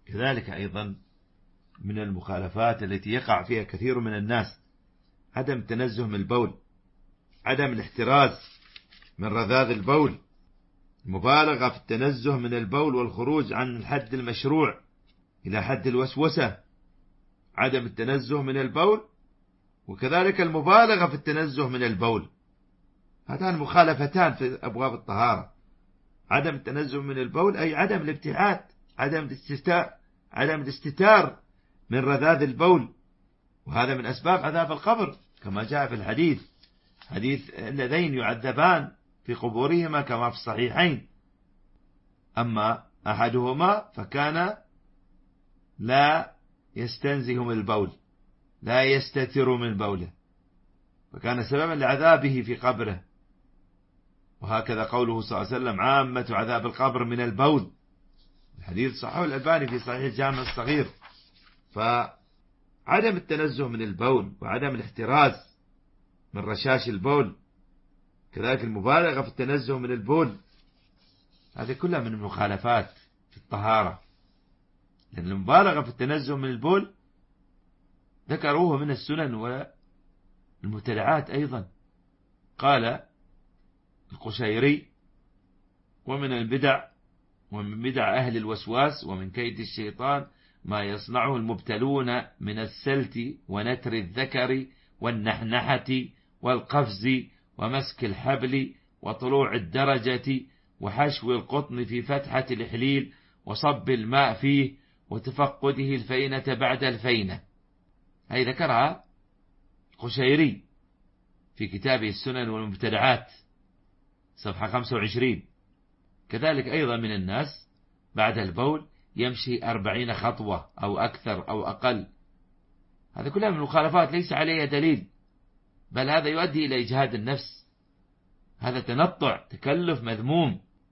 كذلك أيضا من المخالفات التي يقع فيها كثير من الناس عدم التنزه من البول، عدم الاحتراز من رذاذ البول، المبالغة في التنزه من البول والخروج عن الحد المشروع إلى حد الوسوسة، عدم التنزه من البول وكذلك المبالغة في التنزه من البول، هاتان مخالفتان في أبواب الطهارة. عدم التنزه من البول أي عدم الابتعاد، عدم الاستتار من رذاذ البول، وهذا من أسباب عذاب القبر كما جاء في الحديث، حديث اللذين يعذبان في قبورهما كما في الصحيحين، أما أحدهما فكان لا يستنزه من البول، لا يستتر من بوله، فكان سببا لعذابه في قبره. وهكذا قوله صلى الله عليه وسلم عامة عذاب القبر من البول، الحديث صححه الألباني في صحيح الجامع الصغير. فعدم التنزه من البول وعدم الاحتراز من رشاش البول، كذلك المبالغة في التنزه من البول، هذه كلها من المخالفات في الطهارة، لأن المبالغة في التنزه من البول ذكروه من السنن والمبتدعات أيضا. قال القشيري ومن البدع ومن بدع أهل الوسواس ومن كيد الشيطان ما يصنعه المبتلون من السلت ونتر الذكر والنحنحة والقفز ومسك الحبل وطلوع الدرجة وحشو القطن في فتحة الإحليل وصب الماء فيه وتفقده الفينة بعد الفينة. هذه ذكرها القشيري في كتابه السنن والمبتدعات صفحة 25. كذلك أيضا من الناس بعد البول يمشي 40 خطوة أو أكثر أو أقل، هذا كلها من المخالفات ليس عليها دليل، بل هذا يؤدي إلى إجهاد النفس، هذا تنطع تكلف مذموم.